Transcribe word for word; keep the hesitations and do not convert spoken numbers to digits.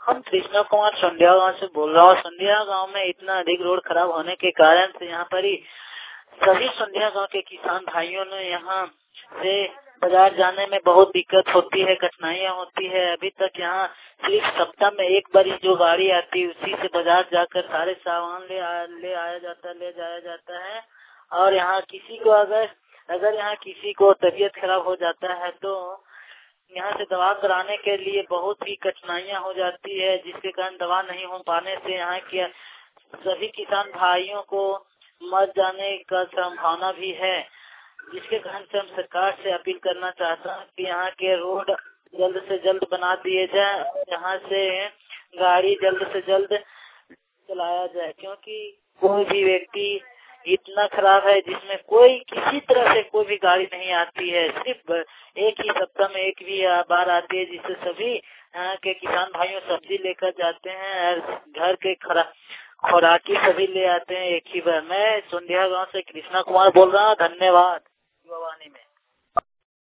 हम कृष्णा कुमार संध्या गांव से बोल रहा हूँ। संध्या गांव में इतना अधिक रोड खराब होने के कारण से यहाँ पर ही सभी संध्या गांव के किसान भाइयों ने यहाँ से बाजार जाने में बहुत दिक्कत होती है, कठिनाइयाँ होती है। अभी तक यहाँ सिर्फ सप्ताह में एक बार जो गाड़ी आती है उसी से बाजार जाकर सारे सामान ले आ, ले आया जाता है ले जाया जाता है। और यहाँ किसी को अगर अगर यहाँ किसी को तबीयत खराब हो जाता है तो यहाँ से दवा कराने के लिए बहुत ही कठिनाइयाँ हो जाती है, जिसके कारण दवा नहीं हो पाने से यहाँ के सभी किसान भाइयों को मर जाने का संभावना भी है। जिसके कारण से हम सरकार से अपील करना चाहता हूँ कि यहाँ के रोड जल्द से जल्द बना दिए जाए और यहाँ से गाड़ी जल्द से जल्द चलाया जाए, क्योंकि कोई भी व्यक्ति इतना खराब है जिसमें कोई किसी तरह से कोई भी गाड़ी नहीं आती है। सिर्फ एक ही सप्ताह में एक भी बार आती है, जिससे सभी यहाँ के किसान भाइयों सब्जी लेकर जाते हैं और घर के खरा खुराकी सभी ले आते हैं एक ही बार। मैं संध्या गांव से कृष्णा कुमार बोल रहा हूँ। धन्यवाद।